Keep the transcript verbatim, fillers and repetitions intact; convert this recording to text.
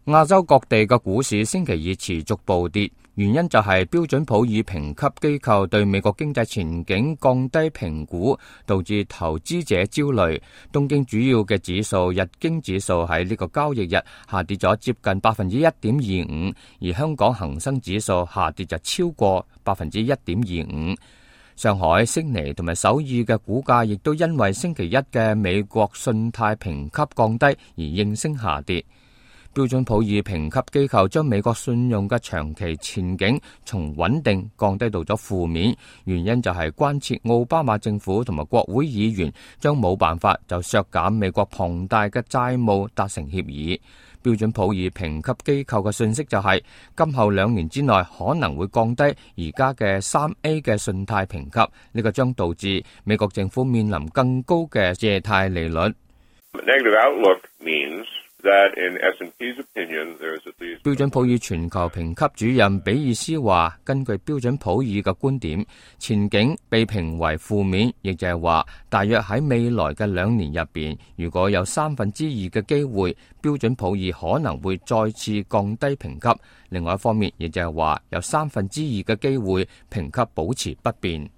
亞洲各地嘅股市星期二持續暴跌，原因就係標準普爾評級機構對美國經濟前景降低評估，導致投資者焦慮。東京主要嘅指數日經指數喺呢個交易日下跌咗接近百分之一點二五，而香港恒生指數下跌就超過百分之一點二五。上海、悉尼同埋首爾嘅股價亦都因為星期一嘅美國信貸評級降低而應聲下跌。標準普爾評級機構將美國信用嘅長期前景從穩定降低到咗負面，原因就係關切奧巴馬政府同埋國會議員將冇辦法就削減美國龐大嘅債務達成協議。標準普爾評級機構嘅信息就係，今後兩年之內可能會降低而家嘅三 A 嘅信貸評級，呢個將導致美國政府面臨更高嘅借貸利率。標準普爾全球評級主任比爾斯話，根據標準普爾嘅觀點，前景被評為負面，亦就係話大約喺未來嘅兩年入邊，如果有三分之二嘅機會，標準普爾可能會再次降低評級。另外一方面，亦就係話有三分之二嘅機會評級保持不變。